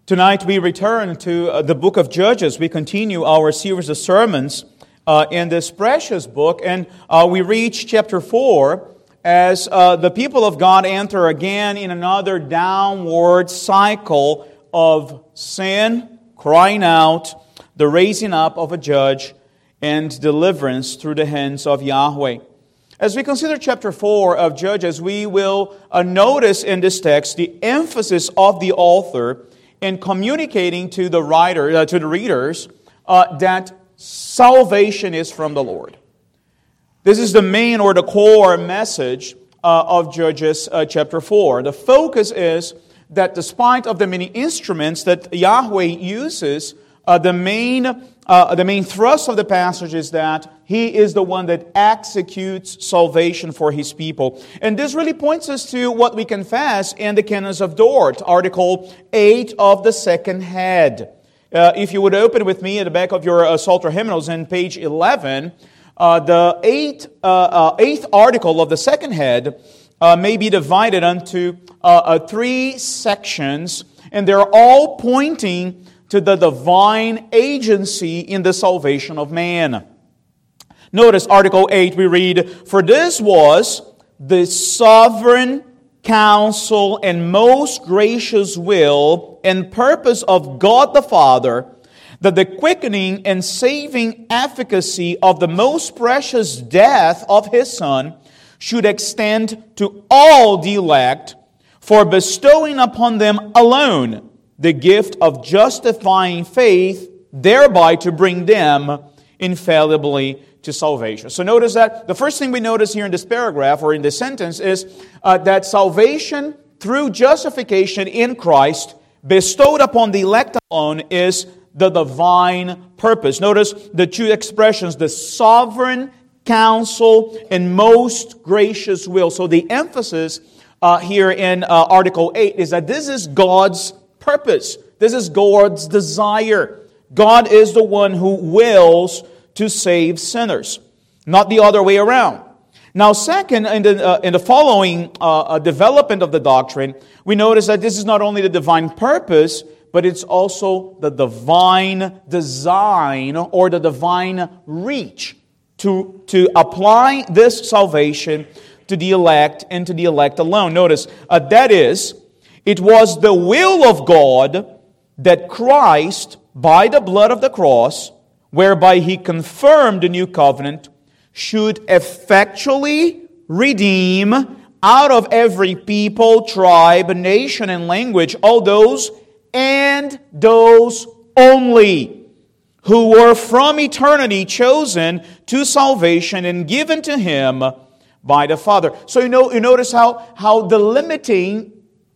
Tonight we return to the book of Judges. We continue our series of sermons in this precious book, and we reach chapter 4 as the people of God enter again in another downward cycle of sin, crying out, the raising up of a judge, and deliverance through the hands of Yahweh. As we consider chapter 4 of Judges, we will notice in this text the emphasis of the author in communicating to the readers that salvation is from the Lord. This is the main or the core message of Judges chapter 4. The focus is that despite of the many instruments that Yahweh uses, the main thrust of the passage is that He is the one that executes salvation for His people. And this really points us to what we confess in the Canons of Dort, Article 8 of the second head. If you would open with me at the back of your Psalter hymnals in page 11, the eighth article of the second head may be divided into three sections, and they're all pointing to the divine agency in the salvation of man. Notice Article 8, we read, "For this was the sovereign counsel and most gracious will and purpose of God the Father, that the quickening and saving efficacy of the most precious death of His Son should extend to all the elect, for bestowing upon them alone the gift of justifying faith, thereby to bring them infallibly to salvation." So notice that the first thing we notice here in this paragraph or in this sentence is that salvation through justification in Christ bestowed upon the elect alone is the divine purpose. Notice the two expressions, the sovereign counsel and most gracious will. So the emphasis here in Article 8 is that this is God's purpose. This is God's desire. God is the one who wills to save sinners, not the other way around. Now, second, in the following development of the doctrine, we notice that this is not only the divine purpose, but it's also the divine design or the divine reach to apply this salvation to the elect and to the elect alone. Notice, that is, it was the will of God that Christ, by the blood of the cross, whereby He confirmed the new covenant, should effectually redeem out of every people, tribe, nation, and language all those and those only who were from eternity chosen to salvation and given to Him by the Father. So you notice how the limiting,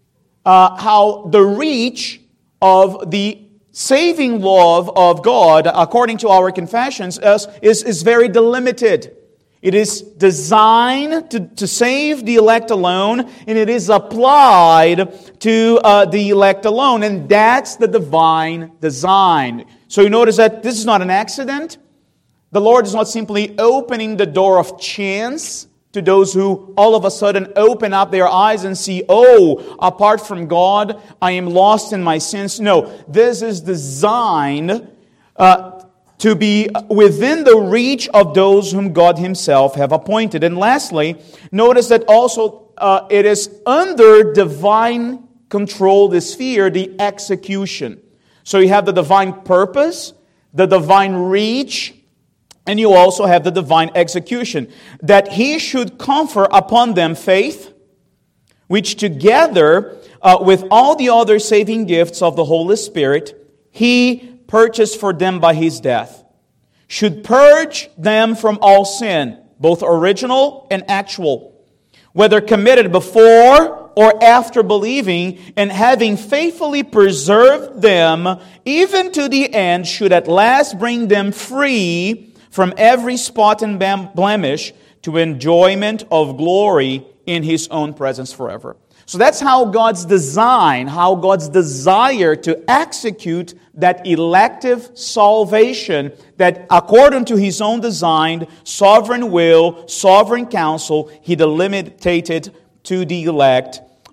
how the reach of the saving love of God, according to our confessions, is very delimited. It is designed to save the elect alone, and it is applied to the elect alone, and that's the divine design. So you notice that this is not an accident. The Lord is not simply opening the door of chance to those who all of a sudden open up their eyes and see, oh, apart from God, I am lost in my sins. No, this is designed to be within the reach of those whom God Himself have appointed. And lastly, notice that also it is under divine control, the sphere, the execution. So you have the divine purpose, the divine reach, and you also have the divine execution, that He should confer upon them faith, which together with all the other saving gifts of the Holy Spirit, He purchased for them by His death, should purge them from all sin, both original and actual, whether committed before or after believing, and having faithfully preserved them, even to the end, should at last bring them free from every spot and blemish to enjoyment of glory in His own presence forever. So that's how God's design, how God's desire to execute that elective salvation, that according to His own design, sovereign will, sovereign counsel, He delimited to the elect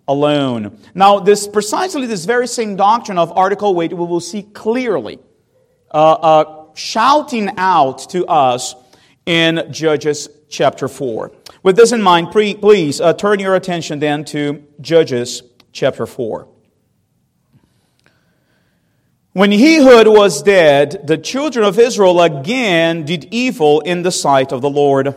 alone. Now, precisely this very same doctrine of article weight we will see clearly shouting out to us in Judges chapter 4. With this in mind, please turn your attention then to Judges chapter 4. When Ehud was dead, the children of Israel again did evil in the sight of the Lord.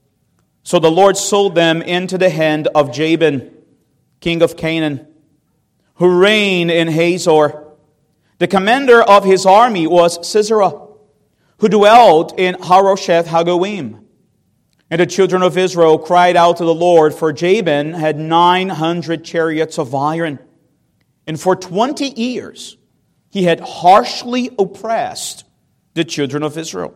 So the Lord sold them into the hand of Jabin, king of Canaan, who reigned in Hazor. The commander of his army was Sisera, who dwelt in Harosheth Hagoyim. And the children of Israel cried out to the Lord, for Jabin had 900 chariots of iron. And for 20 years he had harshly oppressed the children of Israel.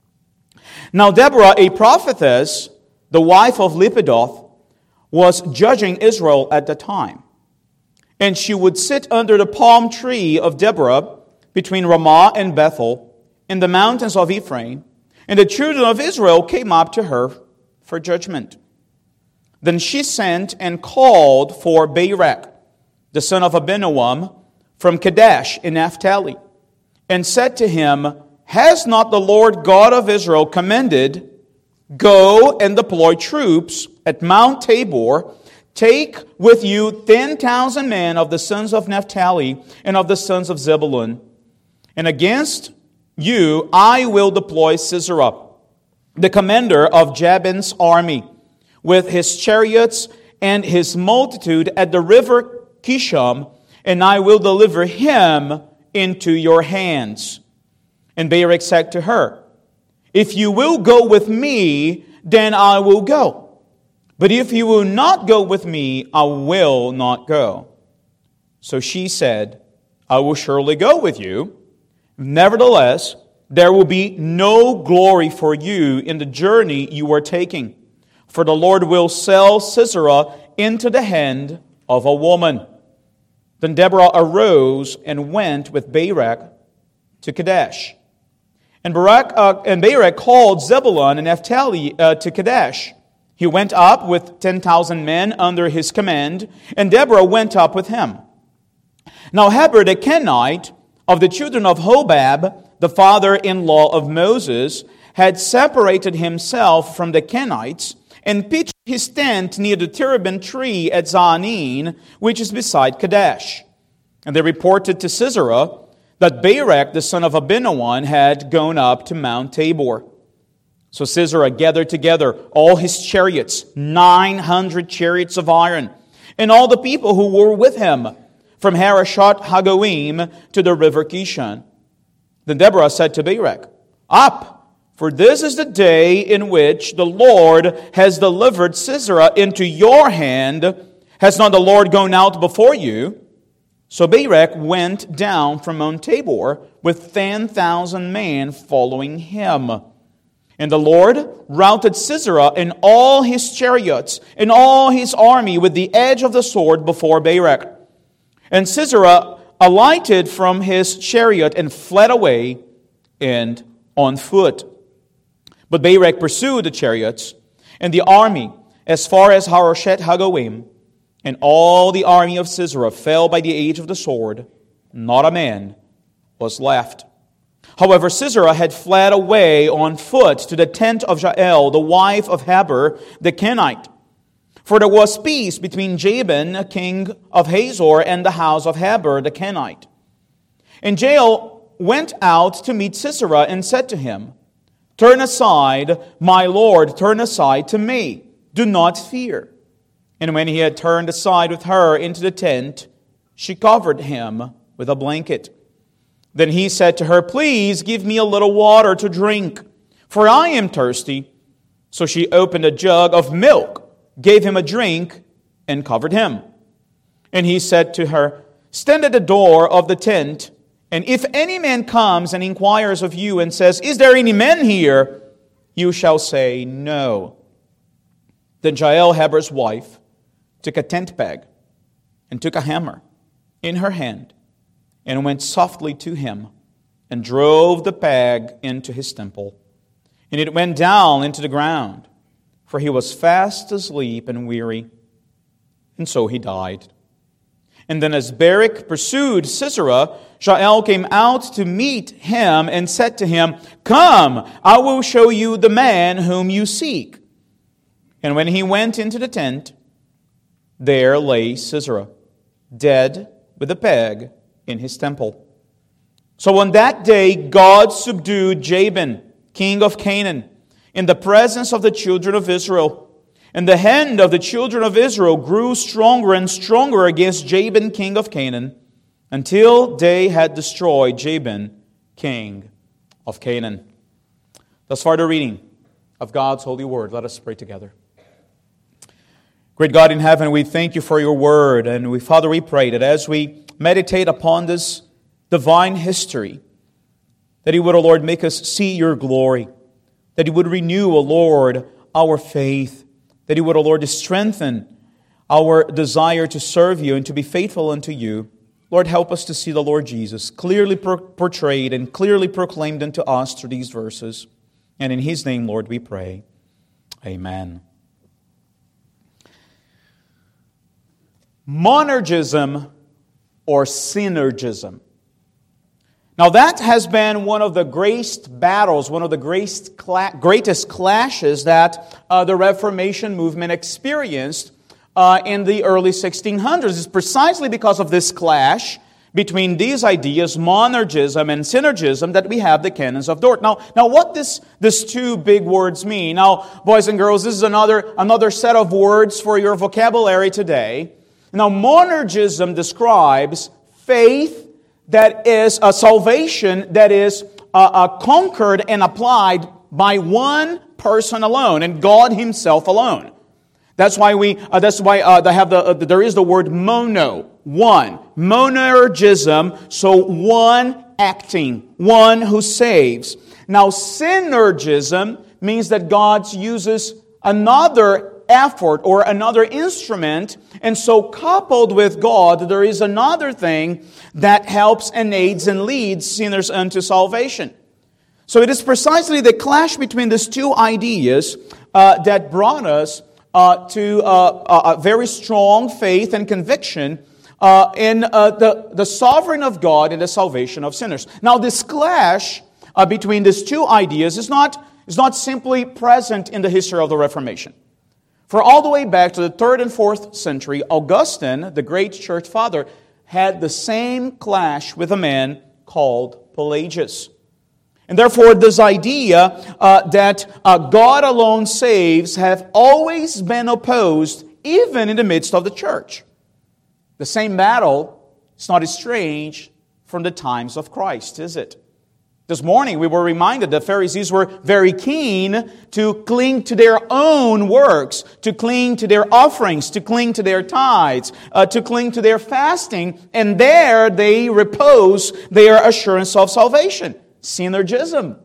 Now Deborah, a prophetess, the wife of Lapidoth, was judging Israel at the time. And she would sit under the palm tree of Deborah between Ramah and Bethel in the mountains of Ephraim. And the children of Israel came up to her for judgment. Then she sent and called for Barak, the son of Abinoam, from Kadesh in Naphtali, and said to him, Has not the Lord God of Israel commanded, Go and deploy troops at Mount Tabor, take with you 10,000 men of the sons of Naphtali and of the sons of Zebulun, and against you I will deploy Sisera, the commander of Jabin's army, with his chariots and his multitude at the river Kishon, and I will deliver him into your hands. And Barak said to her, If you will go with me, then I will go. But if you will not go with me, I will not go. So she said, I will surely go with you. Nevertheless, there will be no glory for you in the journey you are taking, for the Lord will sell Sisera into the hand of a woman. Then Deborah arose and went with Barak to Kadesh. And Barak called Zebulun and Naphtali to Kadesh. He went up with 10,000 men under his command, and Deborah went up with him. Now Heber the Kenite of the children of Hobab, the father-in-law of Moses, had separated himself from the Kenites and pitched his tent near the terebinth tree at Zanin, which is beside Kadesh. And they reported to Sisera that Barak, the son of Abinoam, had gone up to Mount Tabor. So Sisera gathered together all his chariots, 900 chariots of iron, and all the people who were with him, from Harosheth Hagoyim to the river Kishon. Then Deborah said to Barak, Up! For this is the day in which the Lord has delivered Sisera into your hand. Has not the Lord gone out before you? So Barak went down from Mount Tabor with 10,000 men following him. And the Lord routed Sisera and all his chariots and all his army with the edge of the sword before Barak. And Sisera alighted from his chariot and fled away and on foot. But Barak pursued the chariots and the army as far as Harosheth Hagoyim, and all the army of Sisera fell by the edge of the sword. Not a man was left. However, Sisera had fled away on foot to the tent of Jael, the wife of Heber the Kenite. For there was peace between Jabin, king of Hazor, and the house of Heber the Kenite. And Jael went out to meet Sisera and said to him, Turn aside, my lord, turn aside to me. Do not fear. And when he had turned aside with her into the tent, she covered him with a blanket. Then he said to her, Please give me a little water to drink, for I am thirsty. So she opened a jug of milk, gave him a drink, and covered him. And he said to her, Stand at the door of the tent, and if any man comes and inquires of you and says, Is there any man here? You shall say, No. Then Jael, Heber's wife, took a tent peg and took a hammer in her hand and went softly to him and drove the peg into his temple. And it went down into the ground, for he was fast asleep and weary. And so he died. And then as Barak pursued Sisera, Jael came out to meet him and said to him, "Come, I will show you the man whom you seek." And when he went into the tent, there lay Sisera, dead with a peg in his temple. So on that day God subdued Jabin, king of Canaan, in the presence of the children of Israel. And the hand of the children of Israel grew stronger and stronger against Jabin, king of Canaan, until they had destroyed Jabin, king of Canaan. Thus far the reading of God's holy word. Let us pray together. Great God in heaven, we thank you for your word. And Father, we pray that as we meditate upon this divine history, that you would, O Lord, make us see your glory. That you would renew, O Lord, our faith. That you would, O Lord, strengthen our desire to serve you and to be faithful unto you. Lord, help us to see the Lord Jesus clearly portrayed and clearly proclaimed unto us through these verses. And in His name, Lord, we pray. Amen. Monergism or synergism. Now that has been one of the greatest battles, one of the greatest clashes that the Reformation movement experienced in the early 1600s. It's precisely because of this clash between these ideas, monergism and synergism, that we have the canons of Dort. Now what these two big words mean? Now, boys and girls, this is another set of words for your vocabulary today. Now, monergism describes faith that is a salvation that is conquered and applied by one person alone, and God Himself alone. That's why there is the word mono, one. Monergism, so one acting, one who saves. Now, synergism means that God uses another effort or another instrument, and so coupled with God, there is another thing that helps and aids and leads sinners unto salvation. So it is precisely the clash between these two ideas that brought us to a very strong faith and conviction in the sovereign of God and the salvation of sinners. Now, this clash between these two ideas is not simply present in the history of the Reformation. For all the way back to the 3rd and 4th century, Augustine, the great church father, had the same clash with a man called Pelagius. And therefore, this idea that God alone saves have always been opposed, even in the midst of the church. The same battle is not strange from the times of Christ, is it? This morning we were reminded the Pharisees were very keen to cling to their own works, to cling to their offerings, to cling to their tithes, to cling to their fasting, and there they repose their assurance of salvation. Synergism.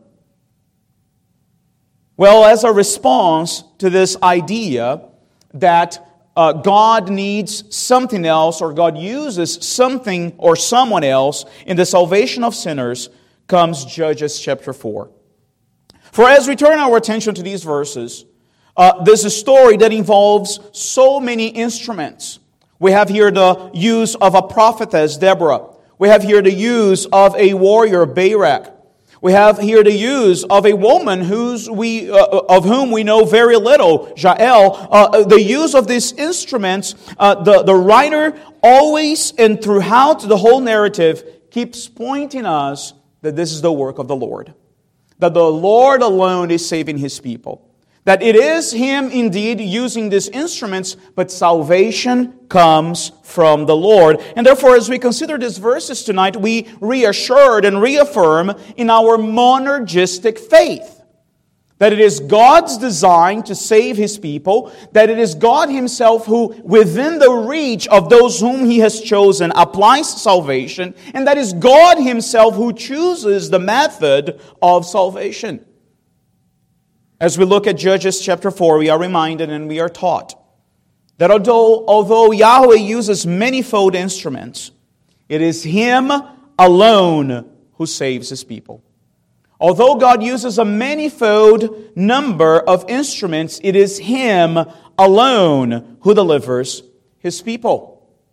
Well, as a response to this idea that God needs something else, or God uses something or someone else in the salvation of sinners, comes Judges chapter 4. For as we turn our attention to these verses, there's a story that involves so many instruments. We have here the use of a prophetess, Deborah. We have here the use of a warrior, Barak. We have here the use of a woman of whom we know very little, Jael. The use of these instruments, the writer always and throughout the whole narrative keeps pointing us that this is the work of the Lord. That the Lord alone is saving His people. That it is Him indeed using these instruments, but salvation comes from the Lord. And therefore, as we consider these verses tonight, we reassured and reaffirm in our monergistic faith. That it is God's design to save His people. That it is God Himself who, within the reach of those whom He has chosen, applies salvation. And that is God Himself who chooses the method of salvation. As we look at Judges chapter 4, we are reminded and we are taught that although Yahweh uses manifold instruments, it is Him alone who saves His people. Although God uses a manifold number of instruments, it is Him alone who delivers His people.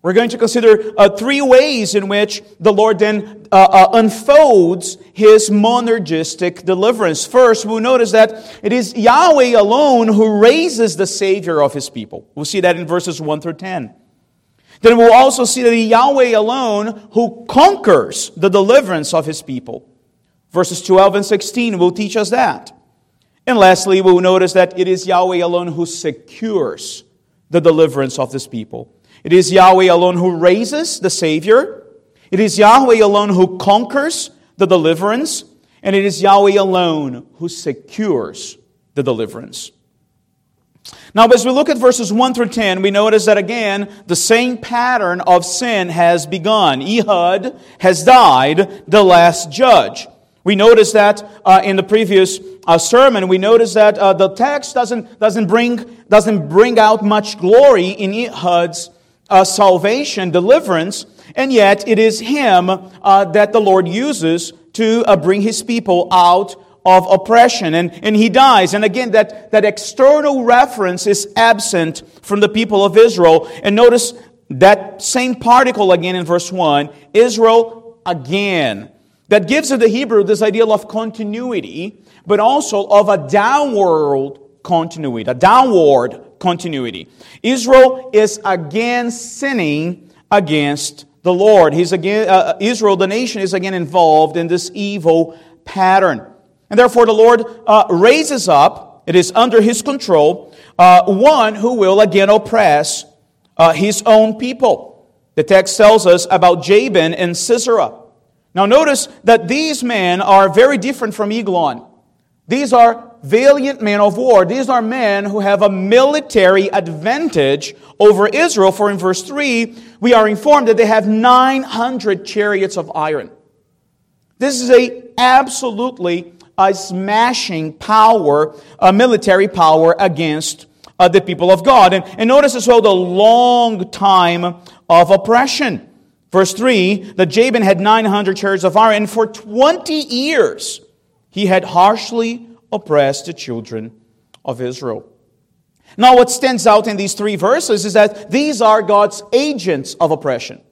We're going to consider three ways in which the Lord then unfolds His monergistic deliverance. First, we'll notice that it is Yahweh alone who raises the Savior of His people. We'll see that in verses 1 through 10. Then we'll also see that it is Yahweh alone who conquers the deliverance of His people. Verses 12 and 16 will teach us that. And lastly, we'll notice that it is Yahweh alone who secures the deliverance of His people. It is Yahweh alone who raises the Savior. It is Yahweh alone who conquers the deliverance. And it is Yahweh alone who secures the deliverance. Now, as we look at verses 1 through 10, we notice that again, the same pattern of sin has begun. Ehud has died, the last judge. We noticed that in the previous sermon. We noticed that the text doesn't bring out much glory in Ehud's salvation, deliverance, and yet it is him that the Lord uses to bring His people out of oppression. And he dies. And again, that external reference is absent from the people of Israel. And notice that same particle again in verse 1, Israel again. That gives to the Hebrew this idea of continuity, but also of a downward continuity. Israel is again sinning against the Lord. Israel, the nation, is again involved in this evil pattern. And therefore the Lord raises up, it is under His control, one who will again oppress His own people. The text tells us about Jabin and Sisera. Now notice that these men are very different from Eglon. These are valiant men of war. These are men who have a military advantage over Israel. For in verse 3, we are informed that they have 900 chariots of iron. This is absolutely a smashing power, a military power against the people of God. And notice as well the long time of oppression. Verse 3, that Jabin had 900 chariots of iron, and for 20 years he had harshly oppressed the children of Israel. Now what stands out in these three verses is that these are God's agents of oppression.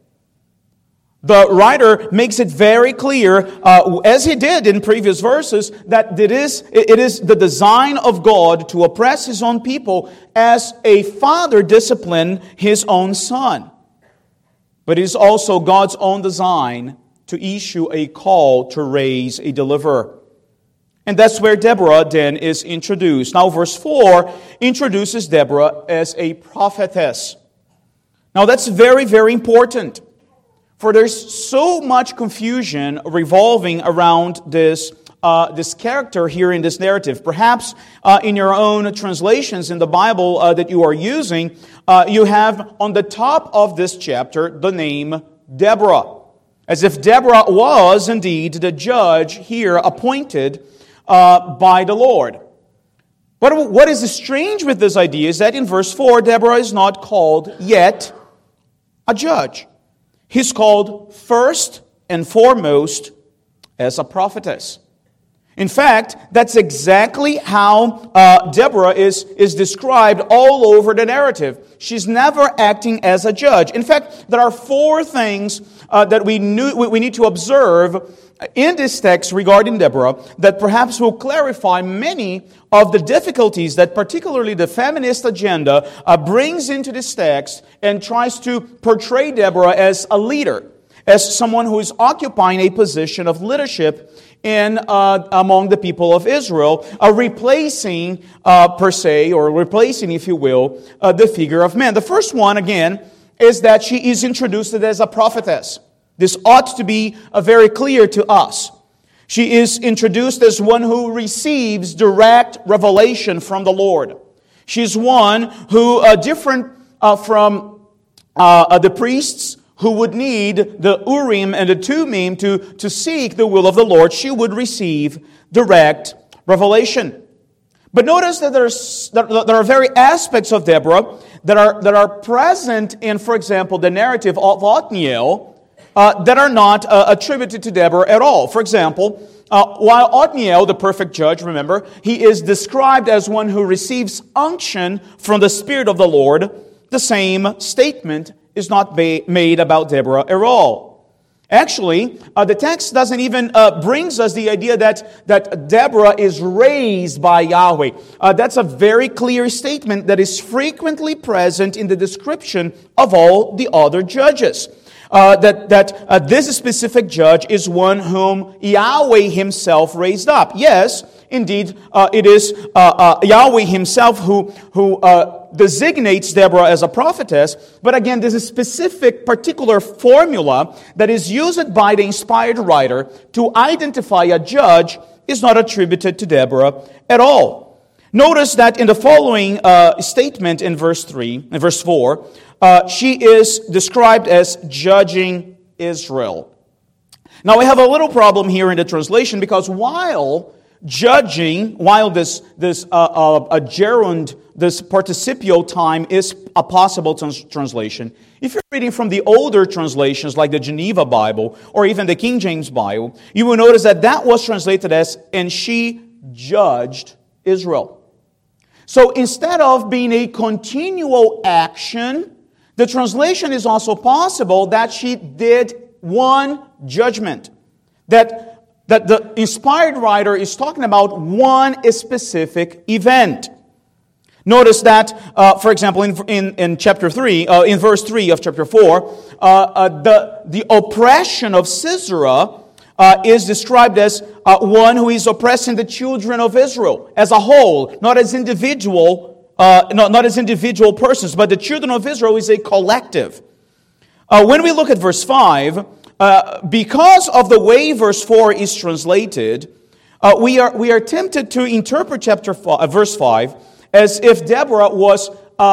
The writer makes it very clear, as he did in previous verses, that it is the design of God to oppress His own people as a father disciplined his own son. But it is also God's own design to issue a call to raise a deliverer. And that's where Deborah then is introduced. Now verse 4 introduces Deborah as a prophetess. Now that's very, very important. For there's so much confusion revolving around this character here in this narrative. Perhaps in your own translations in the Bible that you are using, you have on the top of this chapter the name Deborah. As if Deborah was indeed the judge here appointed by the Lord. But what is strange with this idea is that in verse 4, Deborah is not called yet a judge. He's called first and foremost as a prophetess. In fact, that's exactly how Deborah is described all over the narrative. She's never acting as a judge. In fact, there are four things that we need to observe in this text regarding Deborah that perhaps will clarify many of the difficulties that particularly the feminist agenda brings into this text and tries to portray Deborah as a leader, as someone who is occupying a position of leadership among the people of Israel, replacing, if you will, the figure of man. The first one, again, is that she is introduced as a prophetess. This ought to be very clear to us. She is introduced as one who receives direct revelation from the Lord. She's one who, different from the priests, who would need the Urim and the Thummim to seek the will of the Lord, she would receive direct revelation. But notice that there are very aspects of Deborah that are present in, for example, the narrative of Othniel that are not attributed to Deborah at all. For example, while Othniel, the perfect judge, remember, he is described as one who receives unction from the Spirit of the Lord, the same statement is not made about Deborah at all. Actually, the text doesn't even brings us the idea that Deborah is raised by Yahweh. That's a very clear statement that is frequently present in the description of all the other judges. That this specific judge is one whom Yahweh himself raised up. Yes, indeed, it is Yahweh himself who designates Deborah as a prophetess. But again, this is a specific, particular formula that is used by the inspired writer to identify a judge is not attributed to Deborah at all. Notice that in the following statement in verse 4, she is described as judging Israel. Now we have a little problem here in the translation, because while this gerund, this participial time is a possible translation, if you're reading from the older translations like the Geneva Bible or even the King James Bible, you will notice that was translated as, and she judged Israel. So instead of being a continual action, the translation is also possible that she did one judgment. That the inspired writer is talking about one specific event. Notice that, for example, in chapter 3, in verse 3 of chapter 4, the oppression of Sisera is described as one who is oppressing the children of Israel as a whole, not as individual persons, but the children of Israel is a collective. When we look at verse 5, because of the way verse 4 is translated, we are tempted to interpret verse 5 as if Deborah was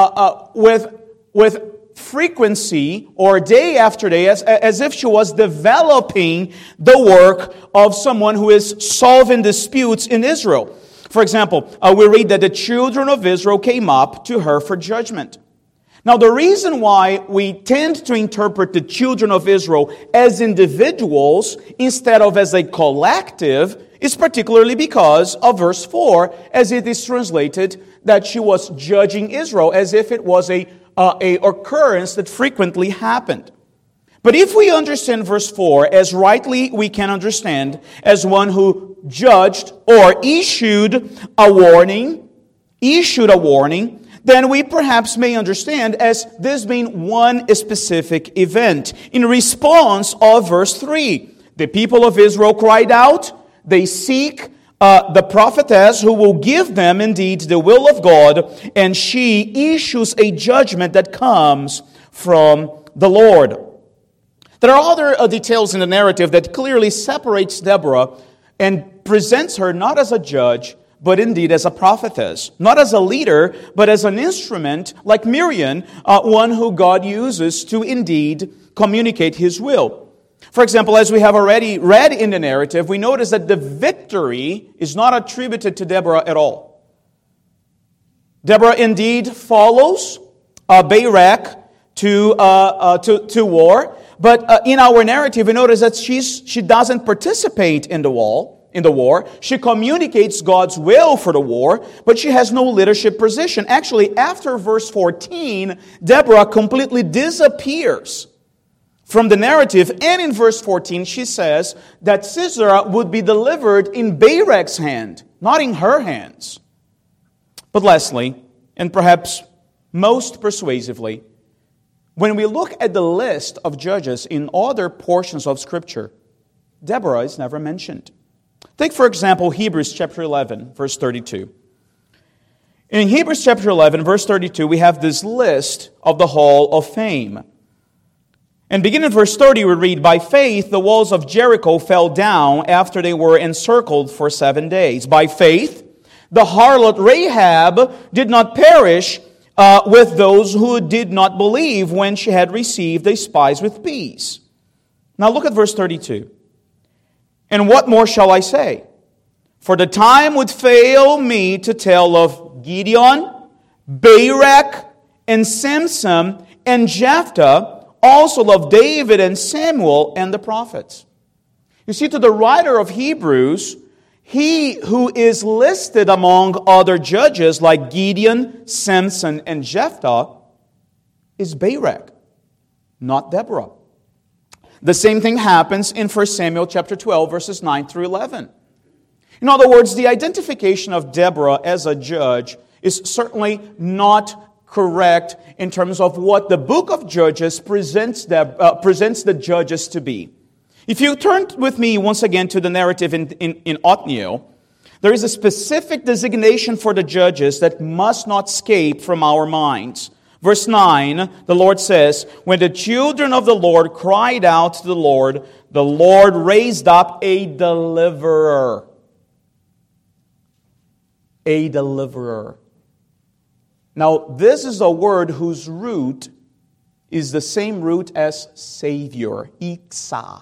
with frequency or day after day, as if she was developing the work of someone who is solving disputes in Israel. For example, we read that the children of Israel came up to her for judgment. Now, the reason why we tend to interpret the children of Israel as individuals instead of as a collective is particularly because of verse 4, as it is translated that she was judging Israel, as if it was a occurrence that frequently happened. But if we understand verse 4 as rightly we can understand as one who judged or issued a warning, then we perhaps may understand as this being one specific event. In response of verse 3, the people of Israel cried out, they seek the prophetess who will give them indeed the will of God, and she issues a judgment that comes from the Lord. There are other details in the narrative that clearly separates Deborah and presents her not as a judge, but indeed as a prophetess. Not as a leader, but as an instrument, like Miriam, one who God uses to indeed communicate His will. For example, as we have already read in the narrative, we notice that the victory is not attributed to Deborah at all. Deborah indeed follows Barak to war, but in our narrative we notice that she doesn't participate in the war. She communicates God's will for the war, but she has no leadership position. Actually, after verse 14, Deborah completely disappears from the narrative, and in verse 14 she says that Sisera would be delivered in Barak's hand, not in her hands. But lastly, and perhaps most persuasively, when we look at the list of judges in other portions of Scripture, Deborah is never mentioned. Take, for example, Hebrews chapter 11, verse 32. In Hebrews chapter 11, verse 32, we have this list of the Hall of Fame. And beginning in verse 30, we read, by faith the walls of Jericho fell down after they were encircled for 7 days. By faith, the harlot Rahab did not perish with those who did not believe when she had received the spies with peace. Now look at verse 32. And what more shall I say? For the time would fail me to tell of Gideon, Barak, and Samson, and Jephthah, also of David and Samuel and the prophets. You see, to the writer of Hebrews, he who is listed among other judges like Gideon, Samson, and Jephthah is Barak. not Deborah. The same thing happens in 1 Samuel chapter 12, verses 9 through 11. In other words, the identification of Deborah as a judge is certainly not correct in terms of what the book of Judges presents the judges to be. If you turn with me once again to the narrative in Othniel, there is a specific designation for the judges that must not escape from our minds. Verse 9, the Lord says, "When the children of the Lord cried out to the Lord raised up a deliverer." A deliverer. Now, this is a word whose root is the same root as Savior, Iksa.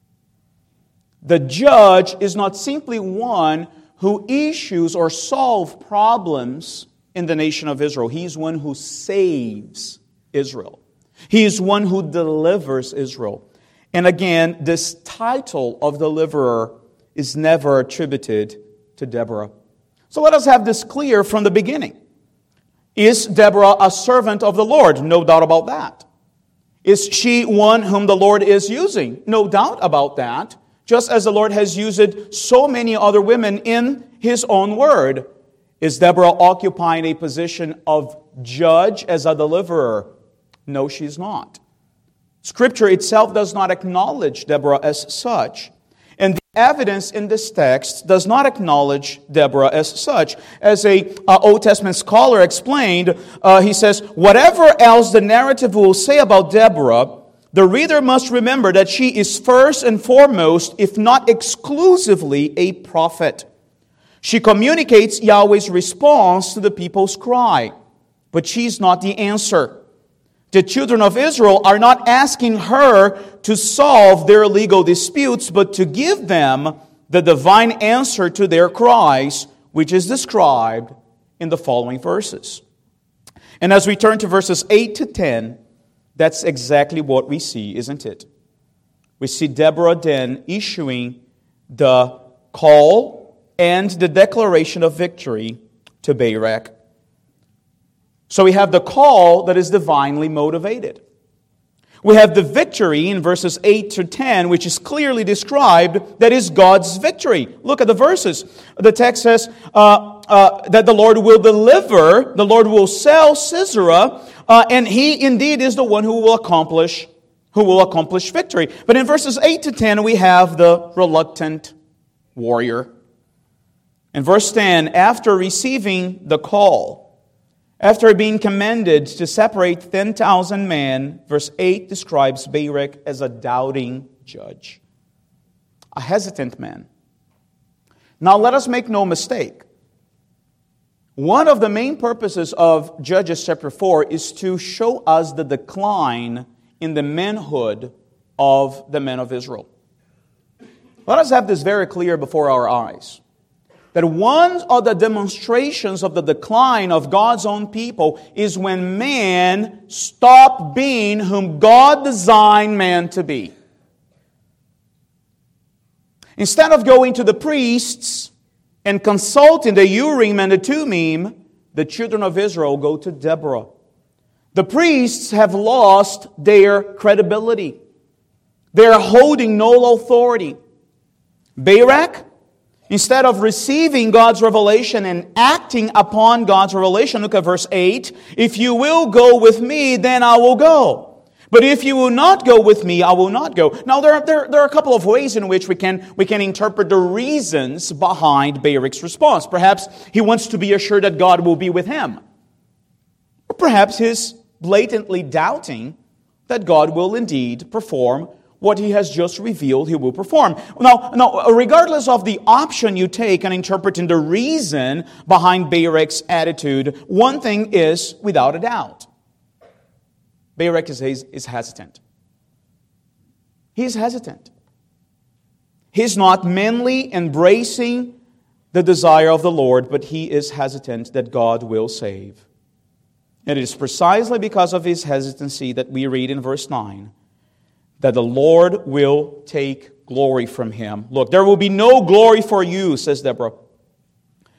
The judge is not simply one who issues or solves problems in the nation of Israel. He is one who saves Israel. He is one who delivers Israel. And again, this title of deliverer is never attributed to Deborah. So let us have this clear from the beginning. Is Deborah a servant of the Lord? No doubt about that. Is she one whom the Lord is using? No doubt about that. Just as the Lord has used so many other women in His own word. Is Deborah occupying a position of judge as a deliverer? No, she's not. Scripture itself does not acknowledge Deborah as such. And the evidence in this text does not acknowledge Deborah as such. As a Old Testament scholar explained, he says, whatever else the narrative will say about Deborah, the reader must remember that she is first and foremost, if not exclusively, a prophet. She communicates Yahweh's response to the people's cry, but she's not the answer. The children of Israel are not asking her to solve their legal disputes, but to give them the divine answer to their cries, which is described in the following verses. And as we turn to verses 8 to 10, that's exactly what we see, isn't it? We see Deborah then issuing the call and the declaration of victory to Barak. So we have the call that is divinely motivated. We have the victory in verses 8 to 10, which is clearly described, that is God's victory. Look at the verses. The text says that the Lord will deliver, the Lord will sell Sisera, and He indeed is the one who will accomplish victory. But in verses 8 to 10, we have the reluctant warrior. In verse 10, after receiving the call, after being commanded to separate 10,000 men, verse 8 describes Barak as a doubting judge, a hesitant man. Now let us make no mistake. One of the main purposes of Judges chapter 4 is to show us the decline in the manhood of the men of Israel. Let us have this very clear before our eyes. That one of the demonstrations of the decline of God's own people is when man stopped being whom God designed man to be. Instead of going to the priests and consulting the Urim and the Thummim, the children of Israel go to Deborah. The priests have lost their credibility. They are holding no authority. Barak, instead of receiving God's revelation and acting upon God's revelation, look at verse 8. If you will go with me, then I will go. But if you will not go with me, I will not go. Now, there are a couple of ways in which we can interpret the reasons behind Barak's response. Perhaps he wants to be assured that God will be with him. Or perhaps he's blatantly doubting that God will indeed perform what He has just revealed He will perform. Now, regardless of the option you take in interpreting the reason behind Barak's attitude, one thing is without a doubt. Barak is hesitant. He's hesitant. He's not manly embracing the desire of the Lord, but he is hesitant that God will save. And it is precisely because of his hesitancy that we read in verse 9, that the Lord will take glory from him. Look, there will be no glory for you, says Deborah.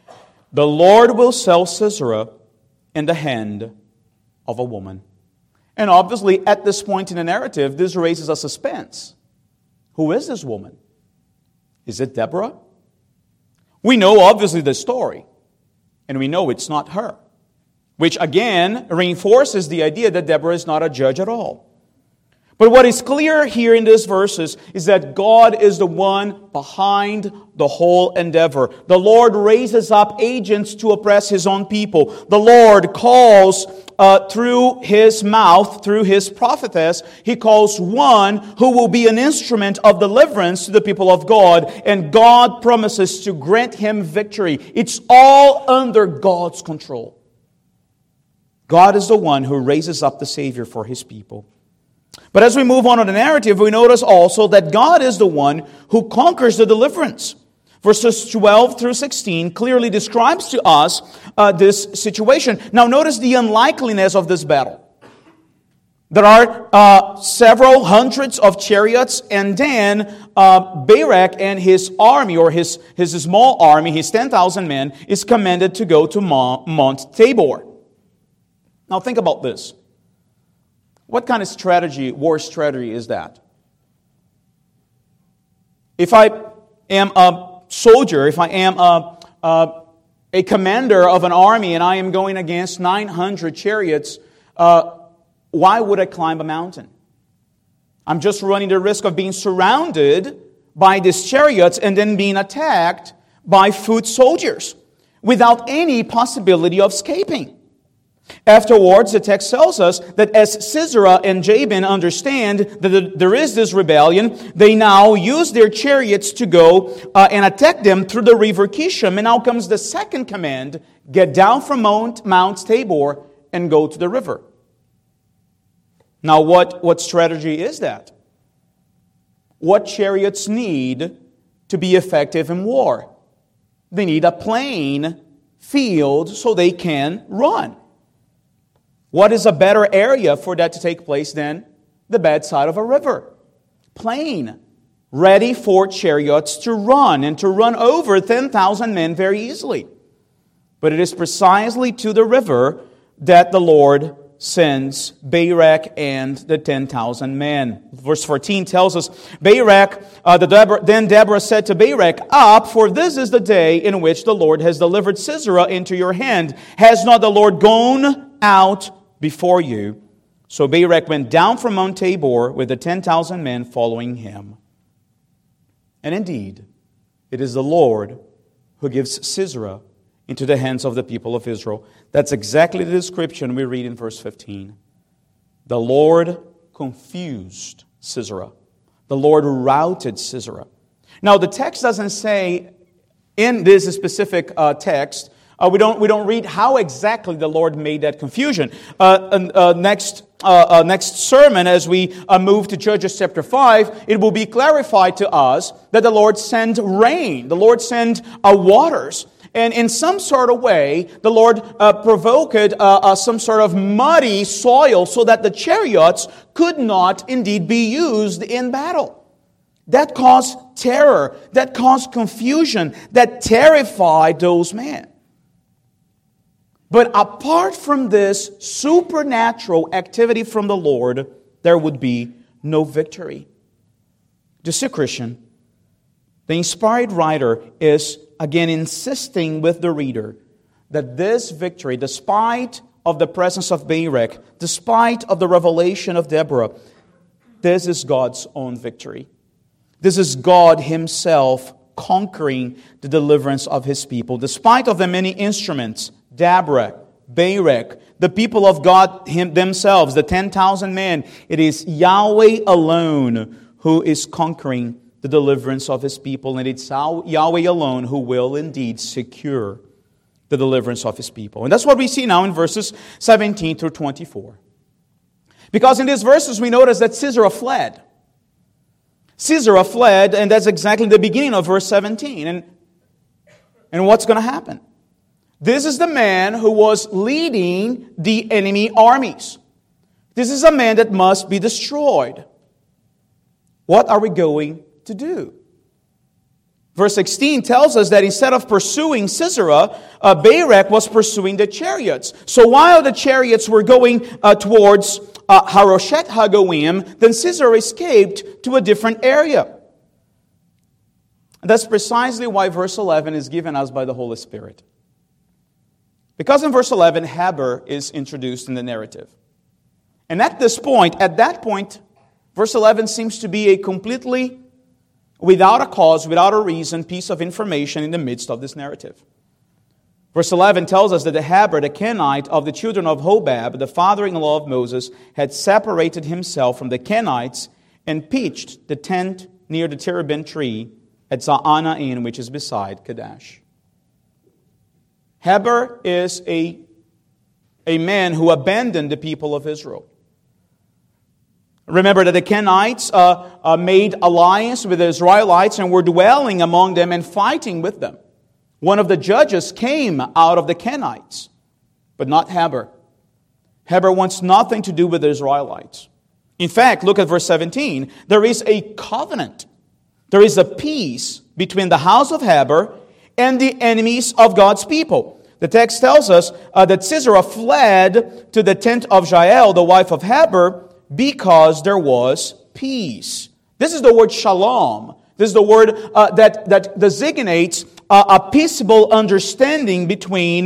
The Lord will sell Sisera in the hand of a woman. And obviously, at this point in the narrative, this raises a suspense. Who is this woman? Is it Deborah? We know, obviously, the story. And we know it's not her. Which, again, reinforces the idea that Deborah is not a judge at all. But what is clear here in these verses is that God is the one behind the whole endeavor. The Lord raises up agents to oppress His own people. The Lord calls through His mouth, through His prophetess, He calls one who will be an instrument of deliverance to the people of God. And God promises to grant him victory. It's all under God's control. God is the one who raises up the Savior for His people. But as we move on in the narrative, we notice also that God is the one who conquers the deliverance. Verses 12 through 16 clearly describes to us this situation. Now notice the unlikeliness of this battle. There are several hundreds of chariots, and then Barak and his army, or his small army, his 10,000 men, is commanded to go to Mount Tabor. Now think about this. What kind of strategy, war strategy is that? If I am a soldier, if I am a commander of an army and I am going against 900 chariots, why would I climb a mountain? I'm just running the risk of being surrounded by these chariots and then being attacked by foot soldiers without any possibility of escaping. Afterwards, the text tells us that as Sisera and Jabin understand that there is this rebellion, they now use their chariots to go and attack them through the river Kishon. And now comes the second command, get down from Mount Tabor and go to the river. Now, what strategy is that? What chariots need to be effective in war? They need a plain field so they can run. What is a better area for that to take place than the bedside of a river? Plain, ready for chariots to run and to run over 10,000 men very easily. But it is precisely to the river that the Lord sends Barak and the 10,000 men. Verse 14 tells us, Then Deborah said to Barak, Up, for this is the day in which the Lord has delivered Sisera into your hand. Has not the Lord gone out before you? So Barak went down from Mount Tabor with the 10,000 men following him. And indeed, it is the Lord who gives Sisera into the hands of the people of Israel. That's exactly the description we read in verse 15. The Lord confused Sisera. The Lord routed Sisera. Now, the text doesn't say in this specific text, we don't read how exactly the Lord made that confusion. Next sermon, as we move to Judges chapter 5, it will be clarified to us that the Lord sent rain. The Lord sent waters. And in some sort of way, the Lord provoked some sort of muddy soil so that the chariots could not indeed be used in battle. That caused terror. That caused confusion. That terrified those men. But apart from this supernatural activity from the Lord, there would be no victory. To see, Christian, the inspired writer is again insisting with the reader that this victory, despite of the presence of Barak, despite of the revelation of Deborah, this is God's own victory. This is God Himself conquering the deliverance of His people. Despite of the many instruments, Deborah, Barak, the people of God themselves, the 10,000 men, it is Yahweh alone who is conquering the deliverance of His people. And it's Yahweh alone who will indeed secure the deliverance of His people. And that's what we see now in verses 17 through 24. Because in these verses we notice that Sisera fled. Sisera fled, and that's exactly the beginning of verse 17. And what's going to happen? This is the man who was leading the enemy armies. This is a man that must be destroyed. What are we going to do? Verse 16 tells us that instead of pursuing Sisera, Barak was pursuing the chariots. So while the chariots were going towards Haroshet Hagoyim, then Sisera escaped to a different area. And that's precisely why verse 11 is given us by the Holy Spirit. Because in verse 11, Heber is introduced in the narrative. And at that point, verse 11 seems to be a completely, without a cause, without a reason, piece of information in the midst of this narrative. Verse 11 tells us that the Heber, the Kenite of the children of Hobab, the father-in-law of Moses, had separated himself from the Kenites and pitched the tent near the terebinth tree at Zaanaim, which is beside Kadesh. Heber is a man who abandoned the people of Israel. Remember that the Kenites made alliance with the Israelites and were dwelling among them and fighting with them. One of the judges came out of the Kenites, but not Heber. Heber wants nothing to do with the Israelites. In fact, look at verse 17. There is a covenant. There is a peace between the house of Heber and the enemies of God's people. The text tells us that Sisera fled to the tent of Jael, the wife of Heber, because there was peace. This is the word shalom. This is the word that designates a peaceable understanding between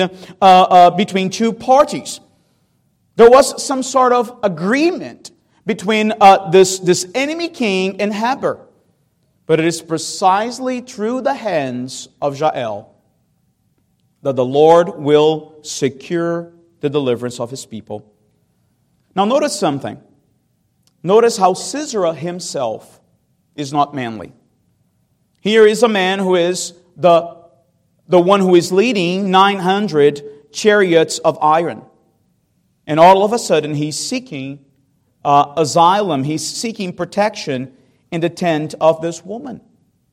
two parties. There was some sort of agreement between this enemy king and Heber. But it is precisely through the hands of Jael that the Lord will secure the deliverance of His people. Now notice something. Notice how Sisera himself is not manly. Here is a man who is the one who is leading 900 chariots of iron. And all of a sudden he's seeking asylum, he's seeking protection in the tent of this woman.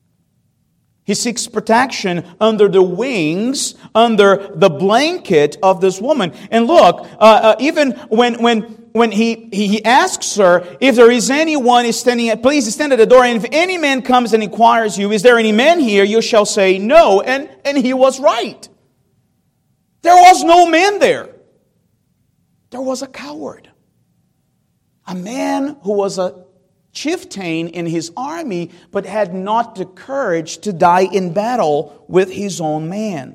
He seeks protection under the wings, under the blanket of this woman. And look, even when he asks her, if there is anyone standing please stand at the door, and if any man comes and inquires you, is there any man here? You shall say no. And he was right. There was no man there. There was a coward. A man who was a chieftain in his army, but had not the courage to die in battle with his own man.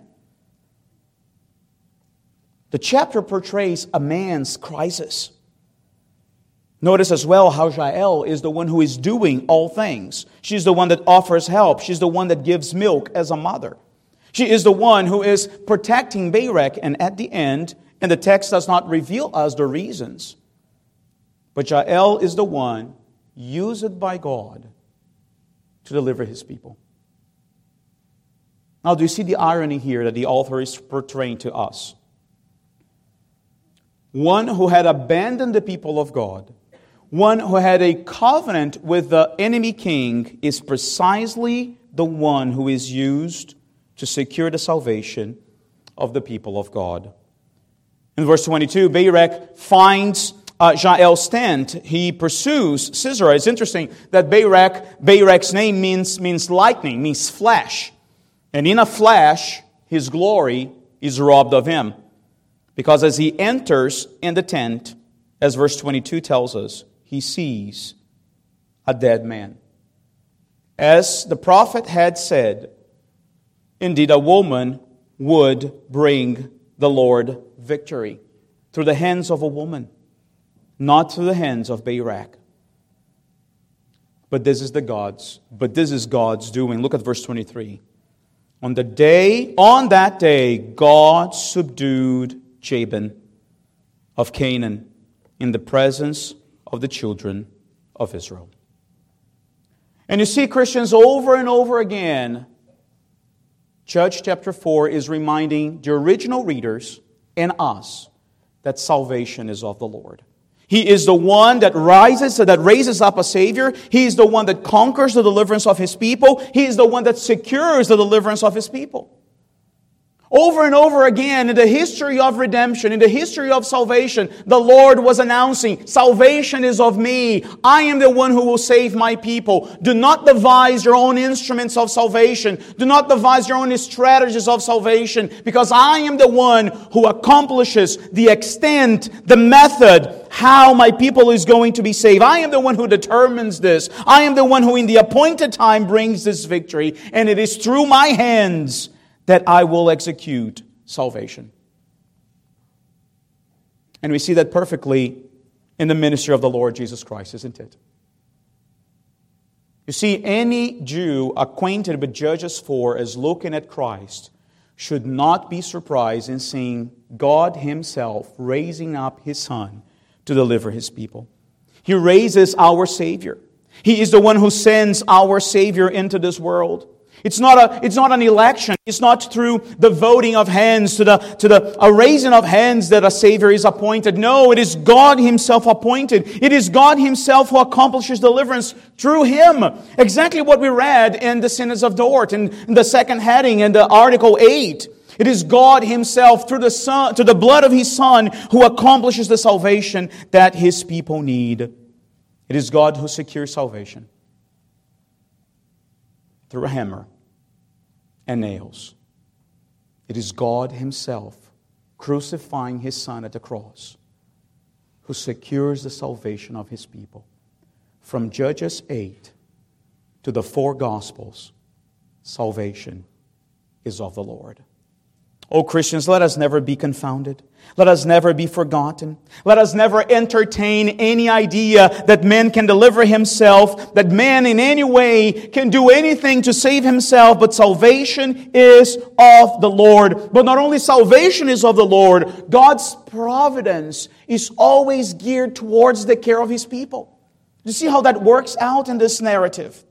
The chapter portrays a man's crisis. Notice as well how Jael is the one who is doing all things. She's the one that offers help. She's the one that gives milk as a mother. She is the one who is protecting Barak, and at the end, and the text does not reveal us the reasons, but Jael is the one used by God to deliver His people. Now, do you see the irony here that the author is portraying to us? One who had abandoned the people of God, one who had a covenant with the enemy king, is precisely the one who is used to secure the salvation of the people of God. In verse 22, Barak finds Jael's tent. He pursues Sisera. It's interesting that Barak's name means lightning, means flash. And in a flash, his glory is robbed of him. Because as he enters in the tent, as verse 22 tells us, he sees a dead man. As the prophet had said, indeed a woman would bring the Lord victory through the hands of a woman, not through the hands of Barak. But this is God's doing. Look at verse 23. On that day, God subdued Jabin of Canaan in the presence of the children of Israel. And you see, Christians, over and over again, Judges chapter 4 is reminding the original readers and us that salvation is of the Lord. He is the one that raises up a Savior. He is the one that conquers the deliverance of His people. He is the one that secures the deliverance of His people. Over and over again in the history of redemption, in the history of salvation, the Lord was announcing, salvation is of me. I am the one who will save my people. Do not devise your own instruments of salvation. Do not devise your own strategies of salvation, because I am the one who accomplishes the extent, the method, how my people is going to be saved. I am the one who determines this. I am the one who in the appointed time brings this victory, and it is through my hands that I will execute salvation. And we see that perfectly in the ministry of the Lord Jesus Christ, isn't it? You see, any Jew acquainted with Judges 4 as looking at Christ should not be surprised in seeing God Himself raising up His Son to deliver His people. He raises our Savior. He is the one who sends our Savior into this world. It's not an election. It's not through the voting of hands, to the raising of hands that a Savior is appointed. No, it is God Himself appointed. It is God Himself who accomplishes deliverance through Him. Exactly what we read in the Synods of Dort, in the second heading, in the Article 8. It is God Himself, through the Son, to the blood of His Son, who accomplishes the salvation that His people need. It is God who secures salvation through a hammer and nails. It is God Himself crucifying His Son at the cross who secures the salvation of His people. From Judges 8 to the 4 Gospels, salvation is of the Lord. Oh, Christians, let us never be confounded. Let us never be forgotten. Let us never entertain any idea that man can deliver himself, that man in any way can do anything to save himself, but salvation is of the Lord. But not only salvation is of the Lord, God's providence is always geared towards the care of His people. You see how that works out in this narrative?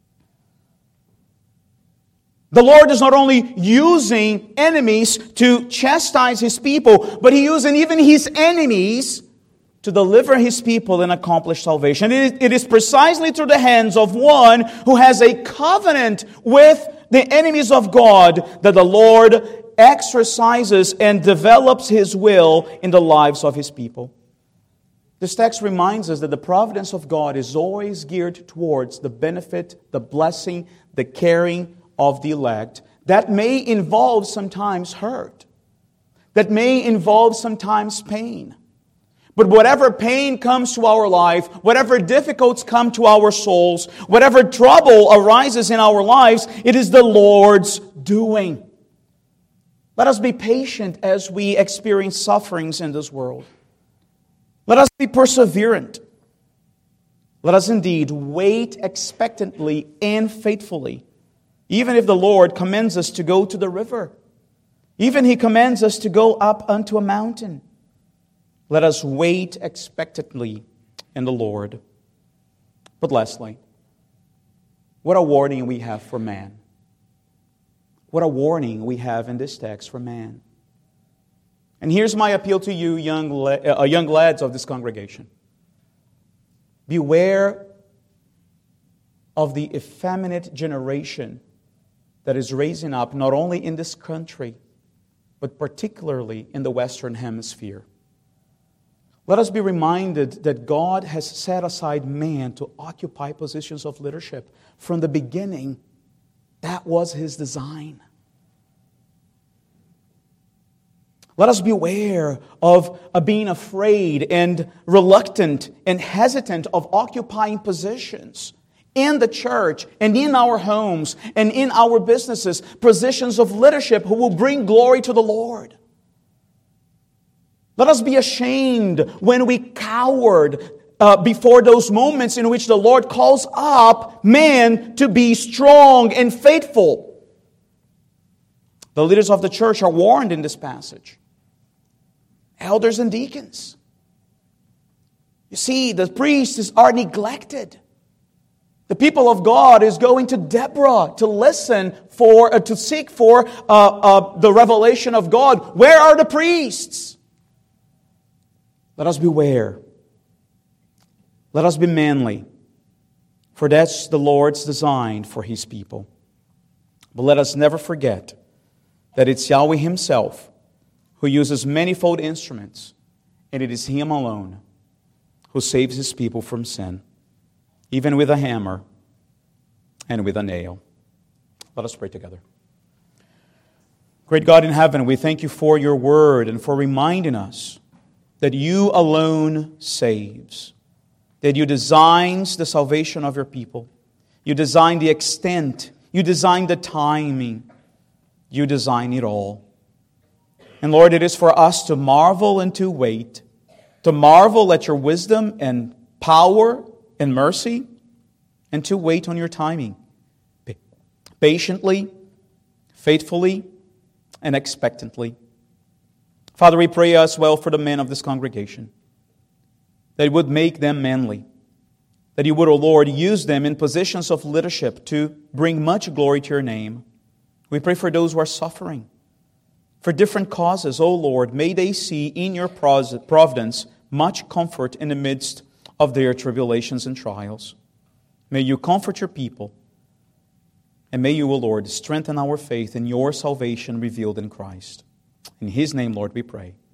The Lord is not only using enemies to chastise His people, but He using even His enemies to deliver His people and accomplish salvation. It is precisely through the hands of one who has a covenant with the enemies of God that the Lord exercises and develops His will in the lives of His people. This text reminds us that the providence of God is always geared towards the benefit, the blessing, the caring of the elect. That may involve sometimes hurt. That may involve sometimes pain. But whatever pain comes to our life, whatever difficulties come to our souls, whatever trouble arises in our lives, it is the Lord's doing. Let us be patient as we experience sufferings in this world. Let us be perseverant. Let us indeed wait expectantly and faithfully. Even if the Lord commands us to go to the river, even He commands us to go up unto a mountain, let us wait expectantly in the Lord. But lastly, what a warning we have for man. What a warning we have in this text for man. And here's my appeal to you, young lads of this congregation. Beware of the effeminate generation that is raising up not only in this country, but particularly in the Western Hemisphere. Let us be reminded that God has set aside man to occupy positions of leadership. From the beginning, that was His design. Let us beware of being afraid and reluctant and hesitant of occupying positions in the church and in our homes and in our businesses, positions of leadership who will bring glory to the Lord. Let us be ashamed when we cowered before those moments in which the Lord calls up men to be strong and faithful. The leaders of the church are warned in this passage. Elders and deacons. You see, the priests are neglected. The people of God is going to Deborah to listen for, to seek for the revelation of God. Where are the priests? Let us beware. Let us be manly. For that's the Lord's design for His people. But let us never forget that it's Yahweh Himself who uses manifold instruments, and it is Him alone who saves His people from sin, even with a hammer and with a nail. Let us pray together. Great God in heaven, we thank You for Your word and for reminding us that You alone saves, that You designs the salvation of Your people. You design the extent. You design the timing. You design it all. And Lord, it is for us to marvel and to wait, to marvel at Your wisdom and power and mercy, and to wait on Your timing, patiently, faithfully, and expectantly. Father, we pray as well for the men of this congregation, that You would make them manly, that You would, O Lord, use them in positions of leadership to bring much glory to Your name. We pray for those who are suffering, for different causes, O Lord. May they see in Your providence much comfort in the midst of their tribulations and trials. May You comfort Your people, and may You, O Lord, strengthen our faith in Your salvation revealed in Christ. In His name, Lord, we pray.